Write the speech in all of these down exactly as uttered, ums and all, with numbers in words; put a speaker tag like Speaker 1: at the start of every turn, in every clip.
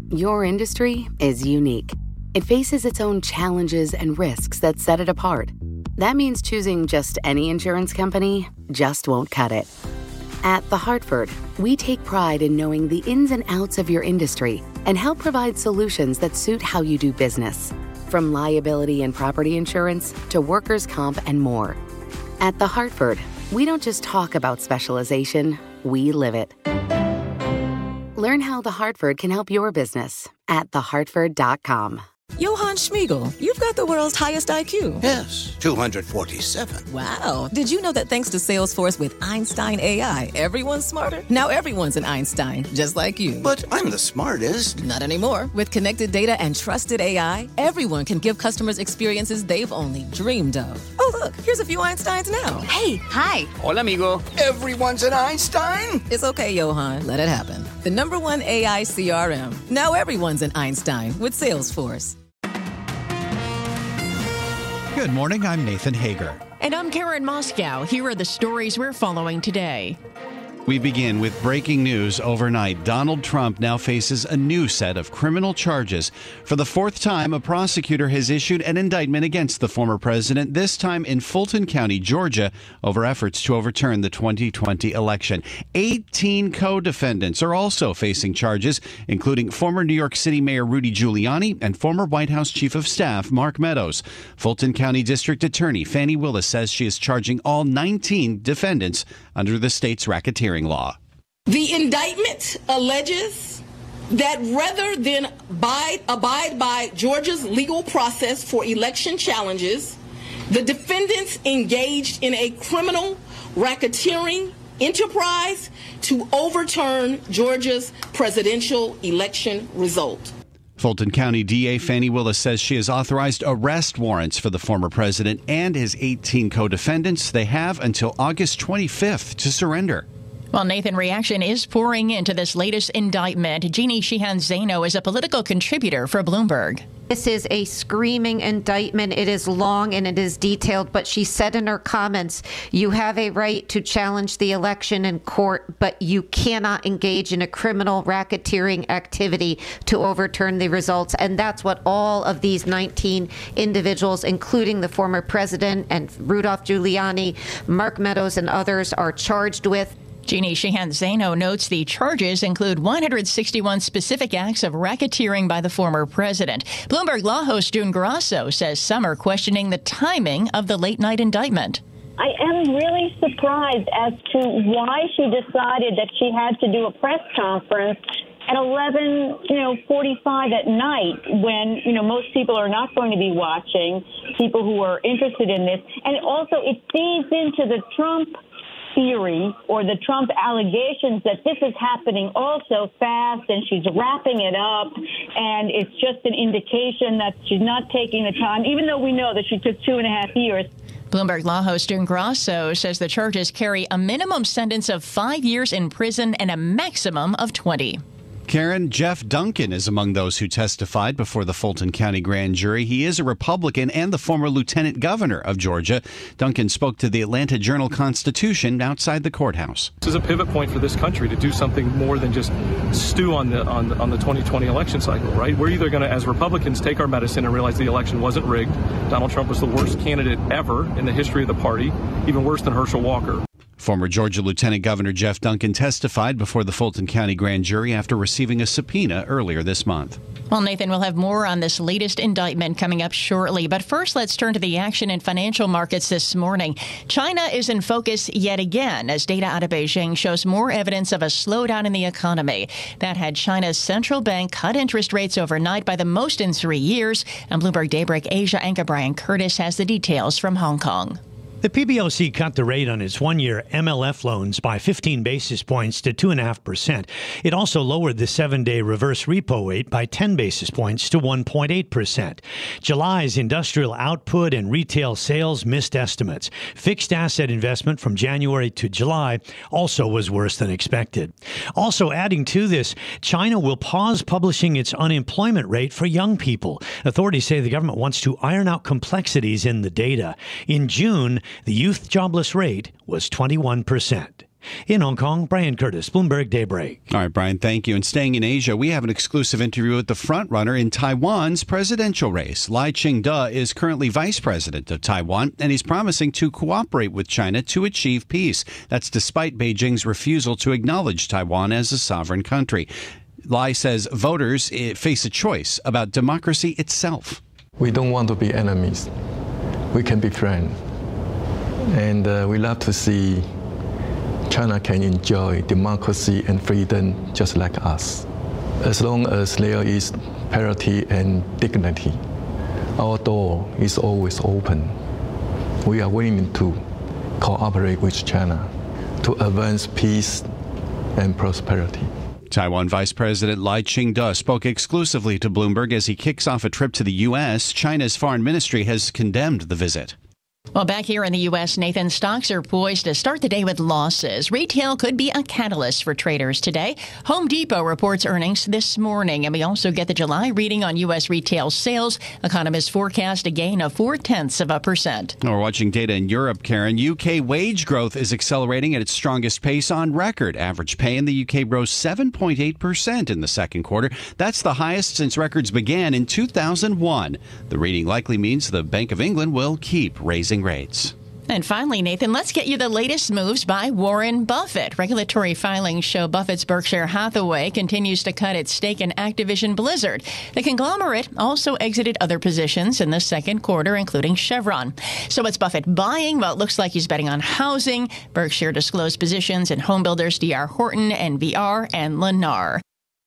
Speaker 1: Your industry is unique. It faces its own challenges and risks that set it apart. That means choosing just any insurance company just won't cut it. At The Hartford, we take pride in knowing the ins and outs of your industry and help provide solutions that suit how you do business. From liability and property insurance to workers' comp and more. At The Hartford, we don't just talk about specialization, we live it. Learn how The Hartford can help your business at the hartford dot com.
Speaker 2: Johann Schmiegel, you've got the world's highest I Q.
Speaker 3: Yes, two hundred forty-seven.
Speaker 2: Wow. Did you know that thanks to Salesforce with Einstein A I, everyone's smarter? Now everyone's an Einstein, just like you.
Speaker 3: But I'm the smartest.
Speaker 2: Not anymore. With connected data and trusted A I, everyone can give customers experiences they've only dreamed of. Oh, look, here's a few Einsteins now.
Speaker 4: Hey, hi.
Speaker 5: Hola, amigo.
Speaker 3: Everyone's an Einstein?
Speaker 2: It's okay, Johann. Let it happen. The number one A I C R M. Now everyone's an Einstein with Salesforce.
Speaker 6: Good morning, I'm Nathan Hager.
Speaker 7: And I'm Karen Moscow. Here are the stories we're following today.
Speaker 6: We begin with breaking news overnight. Donald Trump now faces a new set of criminal charges. For the fourth time, a prosecutor has issued an indictment against the former president, this time in Fulton County, Georgia, over efforts to overturn the twenty twenty election. eighteen co-defendants are also facing charges, including former New York City Mayor Rudy Giuliani and former White House Chief of Staff Mark Meadows. Fulton County District Attorney Fannie Willis says she is charging all nineteen defendants under the state's racketeering law.
Speaker 8: The indictment alleges that rather than abide, abide by Georgia's legal process for election challenges, the defendants engaged in a criminal racketeering enterprise to overturn Georgia's presidential election result.
Speaker 6: Fulton County D A Fannie Willis says she has authorized arrest warrants for the former president and his eighteen co-defendants. They have until August twenty-fifth to surrender.
Speaker 7: Well, Nathan, reaction is pouring into this latest indictment. Jeannie Sheehan Zaino is a political contributor for Bloomberg.
Speaker 9: This is a screaming indictment. It is long and it is detailed, but she said in her comments, you have a right to challenge the election in court, but you cannot engage in a criminal racketeering activity to overturn the results. And that's what all of these nineteen individuals, including the former president and Rudolph Giuliani, Mark Meadows, and others, are charged with.
Speaker 7: Jeannie Sheehan Zaino notes the charges include one hundred sixty-one specific acts of racketeering by the former president. Bloomberg law host June Grasso says some are questioning the timing of the late-night indictment.
Speaker 10: I am really surprised as to why she decided that she had to do a press conference at eleven, you know, forty-five at night when, you know, most people are not going to be watching, people who are interested in this. And also it feeds into the Trump theory or the Trump allegations that this is happening all so fast and she's wrapping it up and it's just an indication that she's not taking the time, even though we know that she took two and a half years.
Speaker 7: Bloomberg law host June Grasso says the charges carry a minimum sentence of five years in prison and a maximum of twenty.
Speaker 6: Karen, Jeff Duncan is among those who testified before the Fulton County grand jury. He is a Republican and the former lieutenant governor of Georgia. Duncan spoke to the Atlanta Journal-Constitution outside the courthouse.
Speaker 11: This is a pivot point for this country to do something more than just stew on the on the, on the twenty twenty election cycle, right? We're either going to, as Republicans, take our medicine and realize the election wasn't rigged. Donald Trump was the worst candidate ever in the history of the party, even worse than Herschel Walker.
Speaker 6: Former Georgia Lieutenant Governor Jeff Duncan testified before the Fulton County grand jury after receiving a subpoena earlier this month.
Speaker 7: Well, Nathan, we'll have more on this latest indictment coming up shortly. But first, let's turn to the action in financial markets this morning. China is in focus yet again as data out of Beijing shows more evidence of a slowdown in the economy. That had China's central bank cut interest rates overnight by the most in three years. And Bloomberg Daybreak Asia anchor Brian Curtis has the details from Hong Kong.
Speaker 12: The P B O C cut the rate on its one-year M L F loans by fifteen basis points to two point five percent. It also lowered the seven-day reverse repo rate by ten basis points to one point eight percent. July's industrial output and retail sales missed estimates. Fixed asset investment from January to July also was worse than expected. Also adding to this, China will pause publishing its unemployment rate for young people. Authorities say the government wants to iron out complexities in the data. In June, the youth jobless rate was twenty-one percent. In Hong Kong, Brian Curtis, Bloomberg Daybreak.
Speaker 6: All right, Brian, thank you. And staying in Asia, we have an exclusive interview with the frontrunner in Taiwan's presidential race. Lai Ching-te is currently vice president of Taiwan, and he's promising to cooperate with China to achieve peace. That's despite Beijing's refusal to acknowledge Taiwan as a sovereign country. Lai says voters face a choice about democracy itself.
Speaker 4: We don't want to be enemies. We can be friends. And uh, we love to see China can enjoy democracy and freedom just like us. As long as there is parity and dignity, our door is always open. We are willing to cooperate with China to advance peace and prosperity.
Speaker 6: Taiwan Vice President Lai Ching-te spoke exclusively to Bloomberg as he kicks off a trip to the U S. China's foreign ministry has condemned the visit.
Speaker 7: Well, back here in the U S, Nathan, stocks are poised to start the day with losses. Retail could be a catalyst for traders today. Home Depot reports earnings this morning, and we also get the July reading on U S retail sales. Economists forecast a gain of four-tenths of a percent.
Speaker 6: We're watching data in Europe, Karen. U K wage growth is accelerating at its strongest pace on record. Average pay in the U K rose seven point eight percent in the second quarter. That's the highest since records began in two thousand one. The reading likely means the Bank of England will keep raising rates.
Speaker 7: And finally, Nathan, let's get you the latest moves by Warren Buffett. Regulatory filings show Buffett's Berkshire Hathaway continues to cut its stake in Activision Blizzard. The conglomerate also exited other positions in the second quarter, including Chevron. So what's Buffett buying? Well, it looks like he's betting on housing. Berkshire disclosed positions in home builders D R Horton, N V R, and Lennar.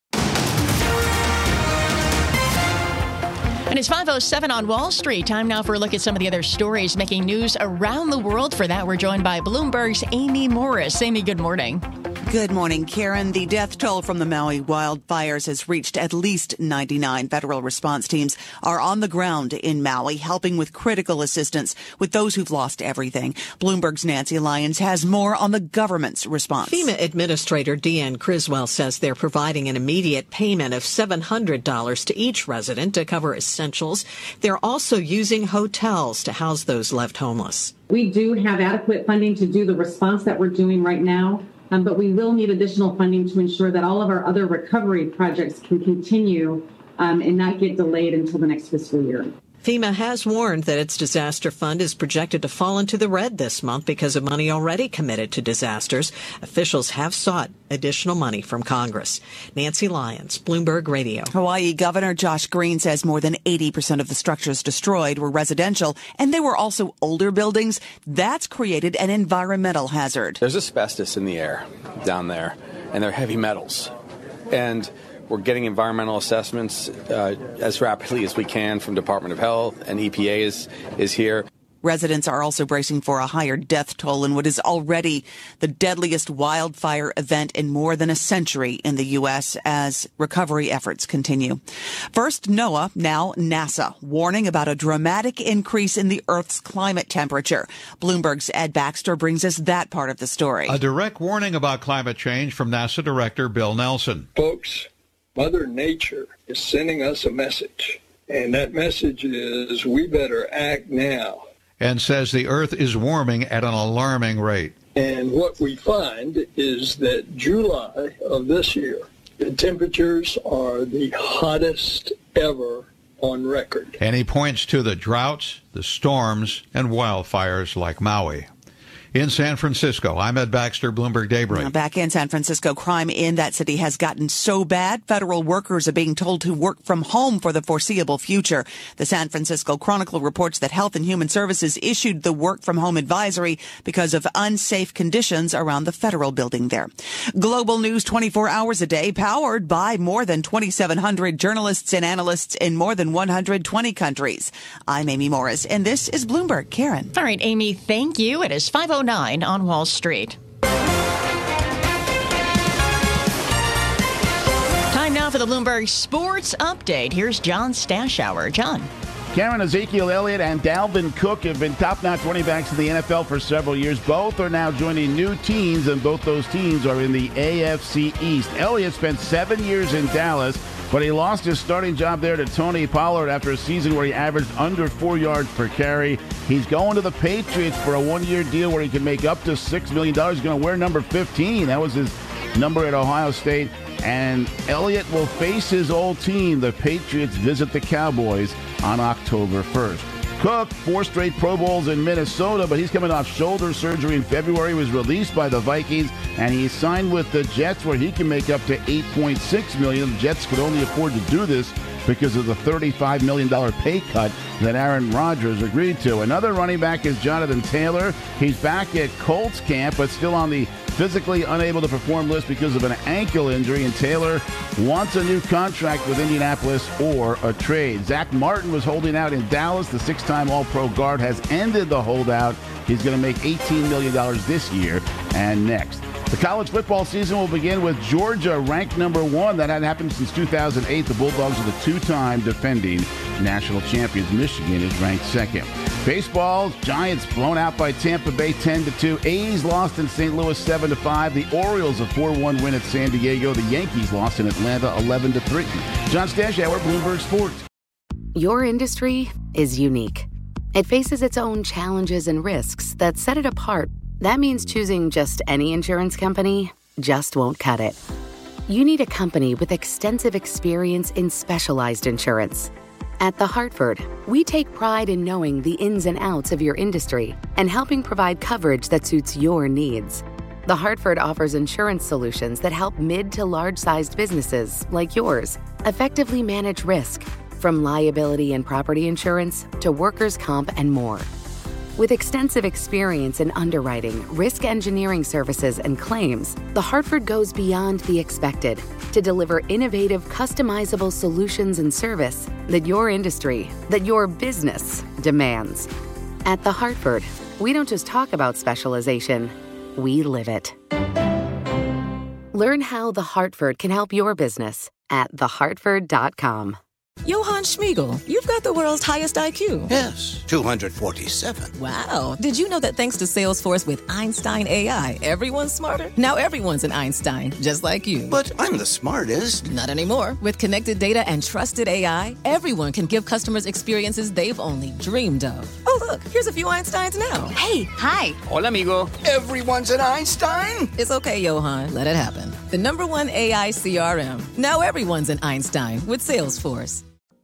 Speaker 7: And it's five oh seven on Wall Street. Time now for a look at some of the other stories making news around the world. For that, we're joined by Bloomberg's Amy Morris. Amy, good morning.
Speaker 5: Good morning, Karen. The death toll from the Maui wildfires has reached at least ninety-nine. Federal response teams are on the ground in Maui, helping with critical assistance with those who've lost everything. Bloomberg's Nancy Lyons has more on the government's response.
Speaker 13: FEMA Administrator Deanne Criswell says they're providing an immediate payment of seven hundred dollars to each resident to cover essentials. They're also using hotels to house those left homeless.
Speaker 14: We do have adequate funding to do the response that we're doing right now. Um, but we will need additional funding to ensure that all of our other recovery projects can continue um, and not get delayed until the next fiscal year.
Speaker 13: FEMA has warned that its disaster fund is projected to fall into the red this month because of money already committed to disasters. Officials have sought additional money from Congress. Nancy Lyons, Bloomberg Radio.
Speaker 5: Hawaii Governor Josh Green says more than eighty percent of the structures destroyed were residential, and they were also older buildings. That's created an environmental hazard.
Speaker 15: There's asbestos in the air down there, and they're heavy metals. And we're getting environmental assessments uh, as rapidly as we can from Department of Health, and E P A is, is here.
Speaker 5: Residents are also bracing for a higher death toll in what is already the deadliest wildfire event in more than a century in the U S as recovery efforts continue. First, NOAA, now NASA, warning about a dramatic increase in the Earth's climate temperature. Bloomberg's Ed Baxter brings us that part of the story.
Speaker 16: A direct warning about climate change from NASA Director Bill Nelson.
Speaker 17: Folks, Mother Nature is sending us a message, and that message is we better act now.
Speaker 16: And says the Earth is warming at an alarming rate.
Speaker 17: And what we find is that July of this year, the temperatures are the hottest ever on record.
Speaker 16: And he points to the droughts, the storms, and wildfires like Maui. In San Francisco, I'm Ed Baxter, Bloomberg Daybreak.
Speaker 5: Now, back in San Francisco, crime in that city has gotten so bad, federal workers are being told to work from home for the foreseeable future. The San Francisco Chronicle reports that Health and Human Services issued the work from home advisory because of unsafe conditions around the federal building there. Global news twenty-four hours a day, powered by more than twenty-seven hundred journalists and analysts in more than one hundred twenty countries. I'm Amy Morris, and this is Bloomberg. Karen.
Speaker 7: All right, Amy, thank you. It is five oh nine on Wall Street. Time now for the Bloomberg Sports Update. Here's John Stashower. John.
Speaker 18: Cameron Ezekiel Elliott and Dalvin Cook have been top-notch running backs in the N F L for several years. Both are now joining new teams, and both those teams are in the A F C East. Elliott spent seven years in Dallas, but he lost his starting job there to Tony Pollard after a season where he averaged under four yards per carry. He's going to the Patriots for a one-year deal where he can make up to six million dollars. He's going to wear number fifteen. That was his number at Ohio State. And Elliott will face his old team. The Patriots visit the Cowboys on October first. Cook, four straight Pro Bowls in Minnesota, but he's coming off shoulder surgery in February, was released by the Vikings, and he signed with the Jets where he can make up to eight point six million dollars. The Jets could only afford to do this because of the thirty-five million dollars pay cut that Aaron Rodgers agreed to. Another running back is Jonathan Taylor. He's back at Colts camp, but still on the physically unable to perform list because of an ankle injury, and Taylor wants a new contract with Indianapolis or a trade. Zach Martin was holding out in Dallas. The six-time All-Pro guard has ended the holdout. He's going to make eighteen million dollars this year and next. The college football season will begin with Georgia ranked number one. That hadn't happened since two thousand eight. The Bulldogs are the two-time defending national champions. Michigan is ranked second. Baseball, Giants blown out by Tampa Bay ten to two. A's lost in Saint Louis seven to five. The Orioles a four one win at San Diego. The Yankees lost in Atlanta eleven to three. John Stashauer, Bloomberg Sports.
Speaker 1: Your industry is unique. It faces its own challenges and risks that set it apart. That means choosing just any insurance company just won't cut it. You need a company with extensive experience in specialized insurance. At The Hartford, we take pride in knowing the ins and outs of your industry and helping provide coverage that suits your needs. The Hartford offers insurance solutions that help mid to large-sized businesses like yours effectively manage risk, from liability and property insurance to workers' comp and more. With extensive experience in underwriting, risk engineering services, and claims, The Hartford goes beyond the expected to deliver innovative, customizable solutions and service that your industry, that your business demands. At The Hartford, we don't just talk about specialization, we live it. Learn how The Hartford can help your business at the hartford dot com.
Speaker 2: Johann Schmiegel, you've got the world's highest I Q.
Speaker 3: Yes, two hundred forty-seven.
Speaker 2: Wow. Did you know that thanks to Salesforce with Einstein A I, everyone's smarter? Now everyone's an Einstein, just like you.
Speaker 3: But I'm the smartest.
Speaker 2: Not anymore. With connected data and trusted A I, everyone can give customers experiences they've only dreamed of. Oh, look, here's a few Einsteins now.
Speaker 19: Hey, hi.
Speaker 3: Hola, amigo. Everyone's an Einstein?
Speaker 2: It's okay, Johann. Let it happen. The number one A I C R M. Now everyone's an Einstein with Salesforce.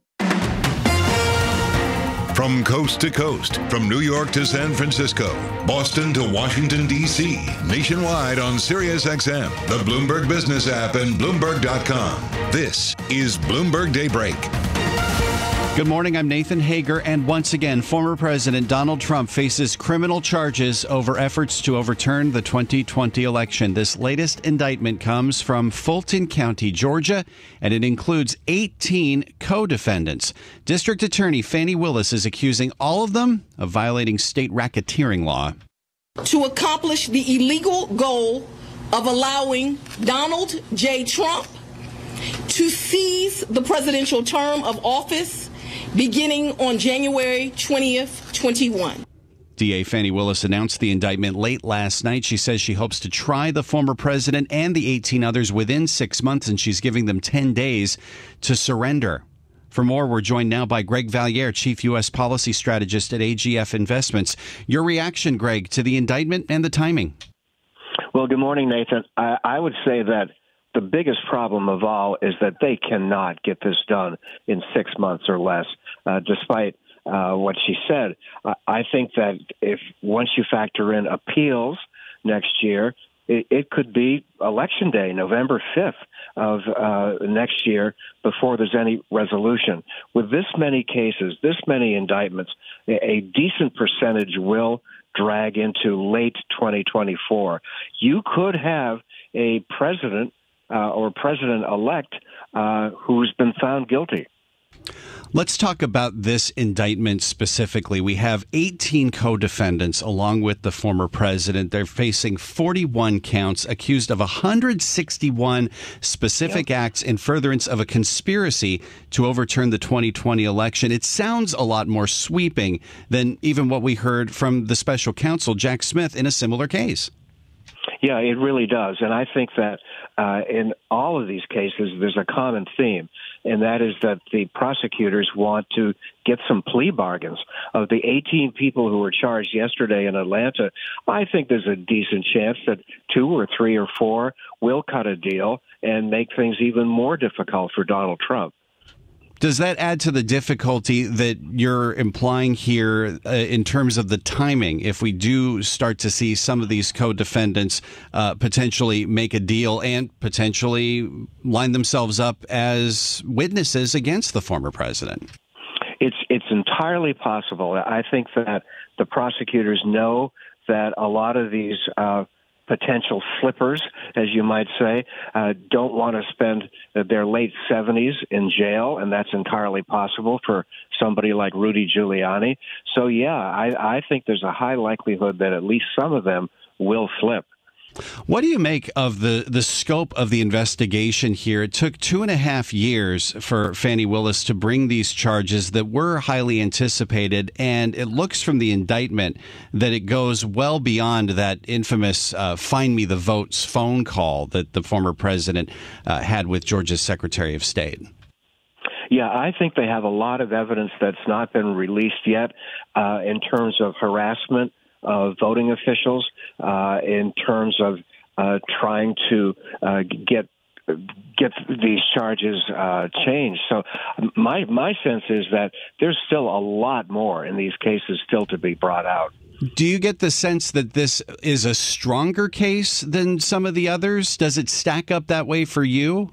Speaker 20: From coast to coast, from New York to San Francisco, Boston to Washington, D C, nationwide on SiriusXM, the Bloomberg Business app, and Bloomberg dot com. This is Bloomberg Daybreak.
Speaker 6: Good morning, I'm Nathan Hager, and once again, former President Donald Trump faces criminal charges over efforts to overturn the twenty twenty election. This latest indictment comes from Fulton County, Georgia, and it includes eighteen co-defendants. District Attorney Fani Willis is accusing all of them of violating state racketeering law.
Speaker 8: To accomplish the illegal goal of allowing Donald J. Trump to seize the presidential term of office beginning on January twentieth, twenty-one.
Speaker 6: D A Fani Willis announced the indictment late last night. She says she hopes to try the former president and the eighteen others within six months, and she's giving them ten days to surrender. For more, we're joined now by Greg Valliere, Chief U S Policy Strategist at A G F Investments. Your reaction, Greg, to the indictment and the timing?
Speaker 21: Well, good morning, Nathan. I, I would say that the biggest problem of all is that they cannot get this done in six months or less, uh, despite uh, what she said. I, I think that if once you factor in appeals next year, it, it could be Election Day, November fifth of uh, next year, before there's any resolution. With this many cases, this many indictments, a, a decent percentage will drag into late twenty twenty-four. You could have a president Uh, or president-elect uh, who's been found guilty.
Speaker 6: Let's talk about this indictment specifically. We have eighteen co-defendants along with the former president. They're facing forty-one counts, accused of one hundred sixty-one specific yep. acts in furtherance of a conspiracy to overturn the twenty twenty election. It sounds a lot more sweeping than even what we heard from the special counsel, Jack Smith, in a similar case.
Speaker 21: Yeah, it really does. And I think that uh, in all of these cases, there's a common theme, and that is that the prosecutors want to get some plea bargains. Of the eighteen people who were charged yesterday in Atlanta, I think there's a decent chance that two or three or four will cut a deal and make things even more difficult for Donald Trump.
Speaker 6: Does that add to the difficulty that you're implying here uh, in terms of the timing? If we do start to see some of these co-defendants uh, potentially make a deal and potentially line themselves up as witnesses against the former president?
Speaker 21: It's it's entirely possible. I think that the prosecutors know that a lot of these uh, potential slippers, as you might say, uh, don't want to spend their late seventies in jail, and that's entirely possible for somebody like Rudy Giuliani. So, yeah, I, I think there's a high likelihood that at least some of them will slip.
Speaker 6: What do you make of the, the scope of the investigation here? It took two and a half years for Fani Willis to bring these charges that were highly anticipated, and it looks from the indictment that it goes well beyond that infamous uh, find me the votes phone call that the former president uh, had with Georgia's Secretary of State.
Speaker 21: Yeah, I think they have a lot of evidence that's not been released yet uh, in terms of harassment of voting officials, uh, in terms of uh, trying to uh, get get these charges uh, changed. So my my sense is that there's still a lot more in these cases still to be brought out.
Speaker 6: Do you get the sense that this is a stronger case than some of the others? Does it stack up that way for you?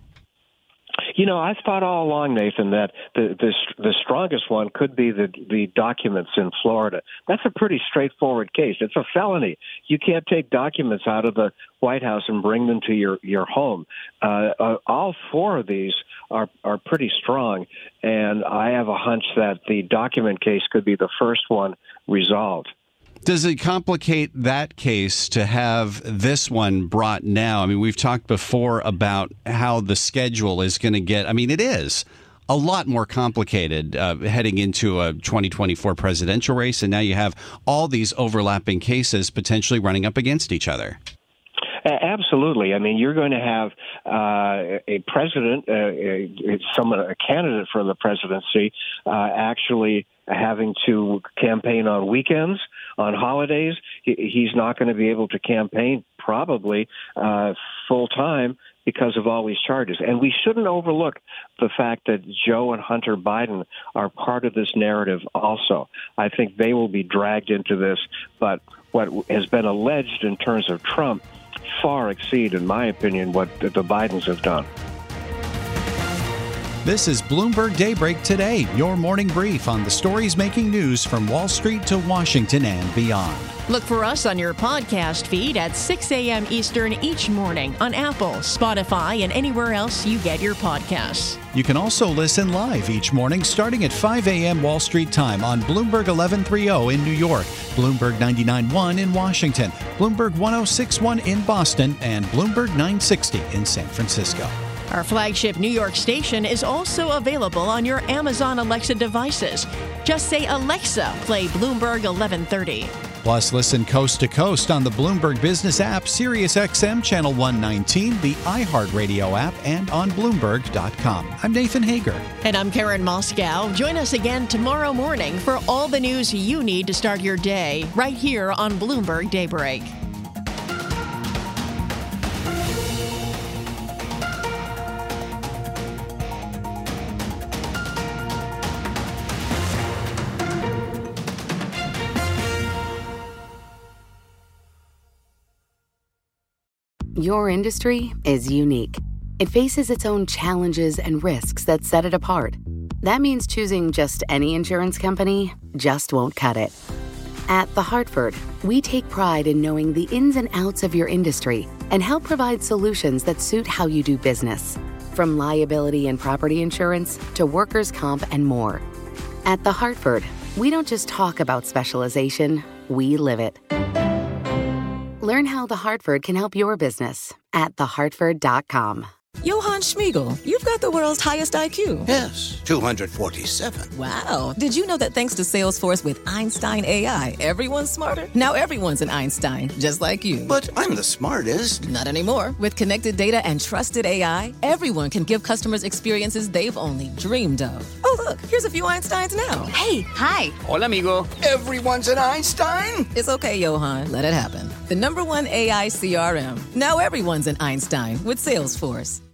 Speaker 21: You know, I've thought all along, Nathan, that the, the the strongest one could be the the documents in Florida. That's a pretty straightforward case. It's a felony. You can't take documents out of the White House and bring them to your your home. Uh, uh, all four of these are are pretty strong, and I have a hunch that the document case could be the first one resolved.
Speaker 6: Does it complicate that case to have this one brought now? I mean, we've talked before about how the schedule is going to get. I mean, it is a lot more complicated uh, heading into a twenty twenty-four presidential race, and now you have all these overlapping cases potentially running up against each other.
Speaker 21: Absolutely. I mean, you're going to have uh, a president, uh, a, someone, a candidate for the presidency, uh, actually having to campaign on weekends, on holidays. He's not going to be able to campaign probably uh, full time because of all these charges. And we shouldn't overlook the fact that Joe and Hunter Biden are part of this narrative also. I think they will be dragged into this, but what has been alleged in terms of Trump far exceed, in my opinion, what the Bidens have done.
Speaker 6: This is Bloomberg Daybreak Today, your morning brief on the stories making news from Wall Street to Washington and beyond.
Speaker 7: Look for us on your podcast feed at six a.m. Eastern each morning on Apple, Spotify, and anywhere else you get your podcasts.
Speaker 6: You can also listen live each morning starting at five a.m. Wall Street time on Bloomberg eleven thirty in New York, Bloomberg ninety-nine point one in Washington, Bloomberg one oh six point one in Boston, and Bloomberg nine sixty in San Francisco.
Speaker 7: Our flagship New York station is also available on your Amazon Alexa devices. Just say, Alexa, play Bloomberg eleven thirty.
Speaker 6: Plus, listen coast to coast on the Bloomberg Business app, Sirius X M Channel one nineteen, the iHeartRadio app, and on Bloomberg dot com. I'm Nathan Hager.
Speaker 7: And I'm Karen Moscow. Join us again tomorrow morning for all the news you need to start your day right here on Bloomberg Daybreak.
Speaker 1: Your industry is unique. It faces its own challenges and risks that set it apart. That means choosing just any insurance company just won't cut it. At The Hartford, we take pride in knowing the ins and outs of your industry and help provide solutions that suit how you do business. From liability and property insurance to workers' comp and more, At The Hartford, we don't just talk about specialization, we live it. Learn how The Hartford can help your business at the hartford dot com.
Speaker 2: Johann Schmiegel, you've got the world's highest I Q.
Speaker 3: Yes, two hundred forty-seven.
Speaker 2: Wow. Did you know that thanks to Salesforce with Einstein A I, everyone's smarter? Now everyone's an Einstein, just like you.
Speaker 3: But I'm the smartest.
Speaker 2: Not anymore. With connected data and trusted A I, everyone can give customers experiences they've only dreamed of. Oh, look, here's a few Einsteins now.
Speaker 19: Hey, hi.
Speaker 3: Hola, amigo. Everyone's an Einstein?
Speaker 2: It's okay, Johann. Let it happen. The number one A I C R M. Now everyone's an Einstein with Salesforce.